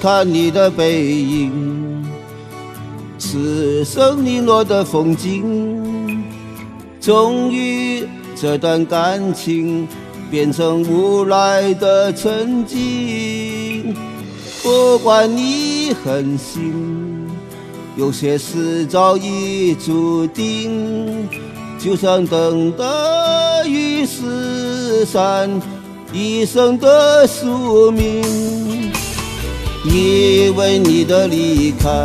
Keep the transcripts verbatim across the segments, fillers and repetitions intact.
看你的背影，此生零落的风景。终于，这段感情变成无奈的曾经。不管你狠心，有些事早已注定。就像等的雨丝伞，一生的宿命。以为你的离开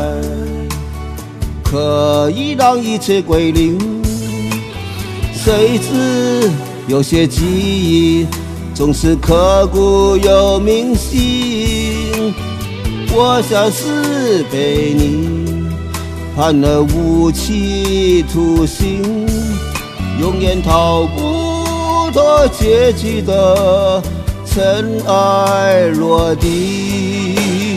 可以让一切归零，谁知有些记忆总是刻骨又铭心。我像是被你判了无期徒刑，永远逃不脱结局的尘埃落定。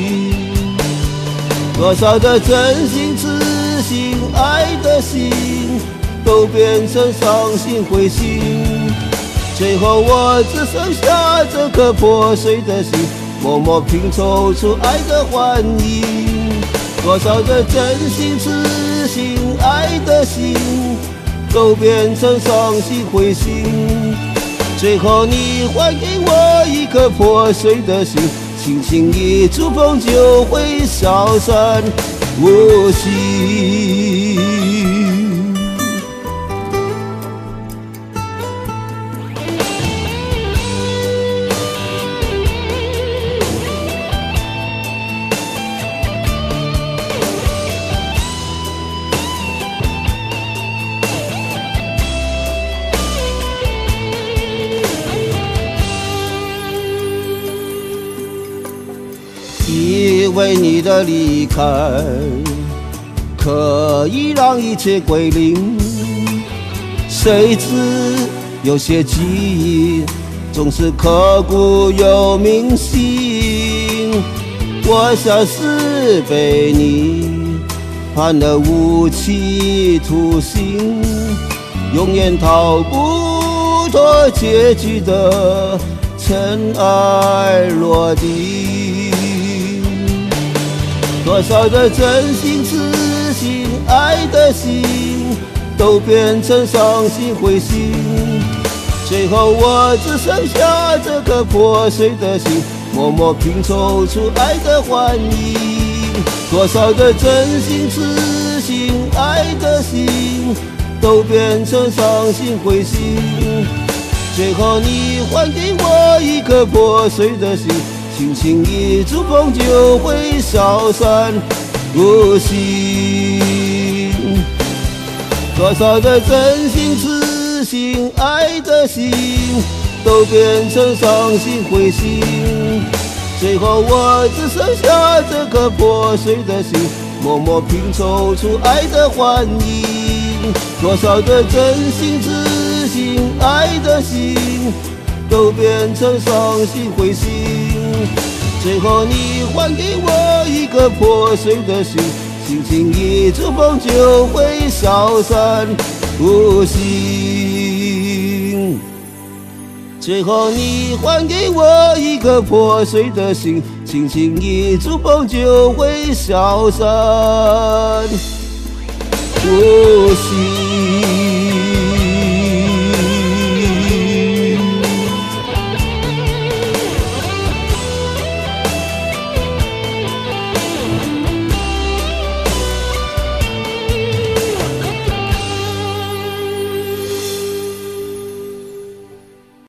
多少的真心痴心爱的心，都变成伤心灰心。最后我只剩下这颗破碎的心，默默拼凑出爱的幻影。多少的真心痴心爱的心，都变成伤心灰心。最后你还给我一颗破碎的心，轻轻一触碰就会消散无形。以为你的离开可以让一切归零，谁知有些记忆总是刻骨又铭心。我像是被你判了无期徒刑，永远逃不脱结局的尘埃落定。多少的真心痴心爱的心，都变成伤心灰心。最后我只剩下这颗破碎的心，默默拼凑出爱的幻影。多少的真心痴心爱的心，都变成伤心灰心。最后你还给我一颗破碎的心，轻轻一触碰就会消散无形。多少的真心痴心爱的心，都变成伤心灰心。最后我只剩下这颗破碎的心，默默拼凑出爱的幻影。多少的真心痴心爱的心，都变成伤心灰心。最后你还给我一颗破碎的心，轻轻一触碰就会消散无形。最后你还给我一颗破碎的心，轻轻一触碰就会消散无形。